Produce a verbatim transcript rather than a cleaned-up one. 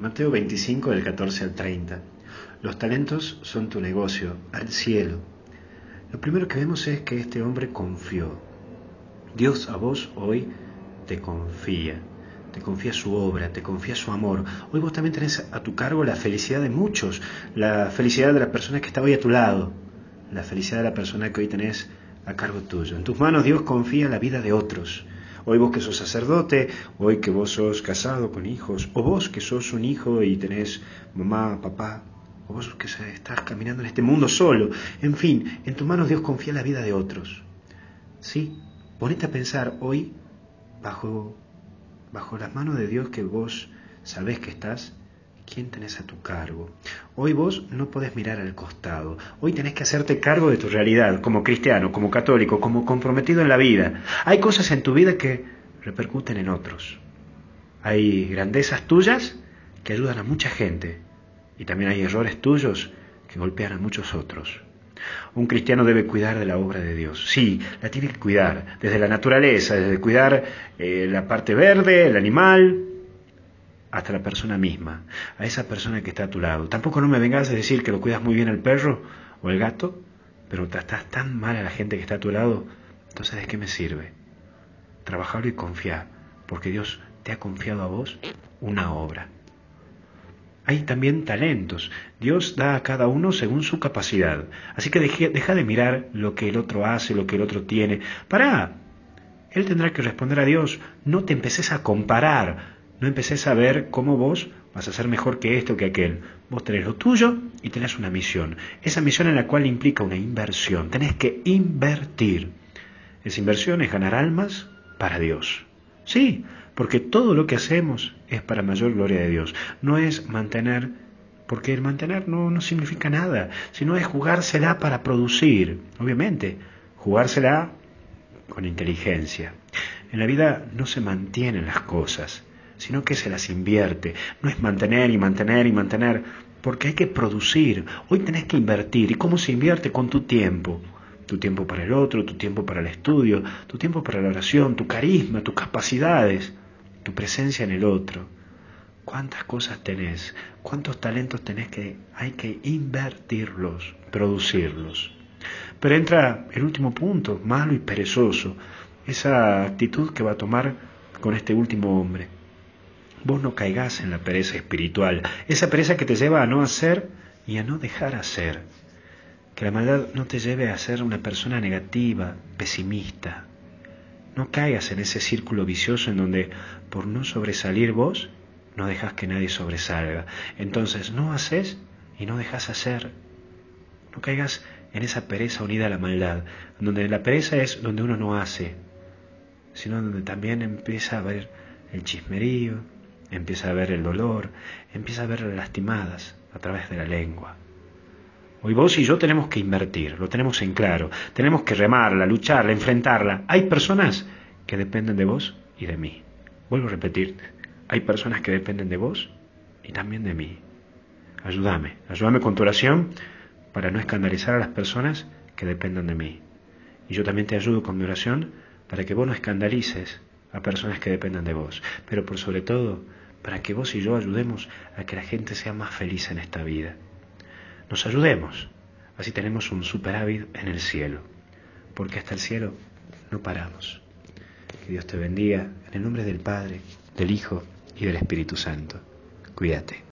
Mateo veinticinco, del catorce al treinta. Los talentos son tu negocio, al cielo. Lo primero que vemos es que este hombre confió. Dios a vos hoy te confía. Te confía su obra, te confía su amor. Hoy vos también tenés a tu cargo la felicidad de muchos, la felicidad de la persona que está hoy a tu lado, la felicidad de la persona que hoy tenés a cargo tuyo. En tus manos Dios confía la vida de otros. Hoy vos que sos sacerdote, hoy que vos sos casado con hijos, o vos que sos un hijo y tenés mamá, papá, o vos que estás caminando en este mundo solo. En fin, en tus manos Dios confía la vida de otros. Sí, ponete a pensar hoy bajo, bajo las manos de Dios que vos sabés que estás. ¿Quién tenés a tu cargo? Hoy vos no podés mirar al costado. Hoy tenés que hacerte cargo de tu realidad, como cristiano, como católico, como comprometido en la vida. Hay cosas en tu vida que repercuten en otros. Hay grandezas tuyas que ayudan a mucha gente. Y también hay errores tuyos que golpean a muchos otros. Un cristiano debe cuidar de la obra de Dios. Sí, la tiene que cuidar. Desde la naturaleza, desde cuidar eh, la parte verde, el animal, hasta la persona misma, a esa persona que está a tu lado. Tampoco no me vengas a decir que lo cuidas muy bien el perro o el gato, pero tratás tan mal a la gente que está a tu lado, entonces ¿de qué me sirve? Trabajarlo y confiar, porque Dios te ha confiado a vos una obra. Hay también talentos. Dios da a cada uno según su capacidad. Así que deje, deja de mirar lo que el otro hace, lo que el otro tiene. Pará. Él tendrá que responder a Dios. No te empeces a comparar. No empeces a ver cómo vos vas a ser mejor que este o que aquel. Vos tenés lo tuyo y tenés una misión. Esa misión en la cual implica una inversión. Tenés que invertir. Esa inversión es ganar almas para Dios. Sí, porque todo lo que hacemos es para mayor gloria de Dios. No es mantener, porque el mantener no, no significa nada, sino es jugársela para producir. Obviamente, jugársela con inteligencia. En la vida no se mantienen las cosas, sino que se las invierte. No es mantener y mantener y mantener, porque hay que producir. Hoy tenés que invertir. ¿Y cómo se invierte? Con tu tiempo. Tu tiempo para el otro, tu tiempo para el estudio, tu tiempo para la oración, tu carisma, tus capacidades, tu presencia en el otro. ¿Cuántas cosas tenés? ¿Cuántos talentos tenés que hay que invertirlos, producirlos? Pero entra el último punto, malo y perezoso, esa actitud que va a tomar con este último hombre. Vos no caigás en la pereza espiritual, esa pereza que te lleva a no hacer y a no dejar hacer. Que la maldad no te lleve a ser una persona negativa, pesimista. No caigas en ese círculo vicioso en donde por no sobresalir vos, no dejas que nadie sobresalga. Entonces no haces y no dejas hacer. No caigas en esa pereza unida a la maldad, donde la pereza es donde uno no hace, sino donde también empieza a ver el chismerío, empieza a ver el dolor, empieza a ver las lastimadas a través de la lengua. Hoy vos y yo tenemos que invertir, lo tenemos en claro, tenemos que remarla, lucharla, enfrentarla. Hay personas que dependen de vos y de mí. Vuelvo a repetir, hay personas que dependen de vos y también de mí. Ayúdame, ayúdame con tu oración para no escandalizar a las personas que dependan de mí. Y yo también te ayudo con mi oración para que vos no escandalices a personas que dependan de vos. Pero por sobre todo, para que vos y yo ayudemos a que la gente sea más feliz en esta vida. Nos ayudemos, así tenemos un superávit en el cielo, porque hasta el cielo no paramos. Que Dios te bendiga, en el nombre del Padre, del Hijo y del Espíritu Santo. Cuídate.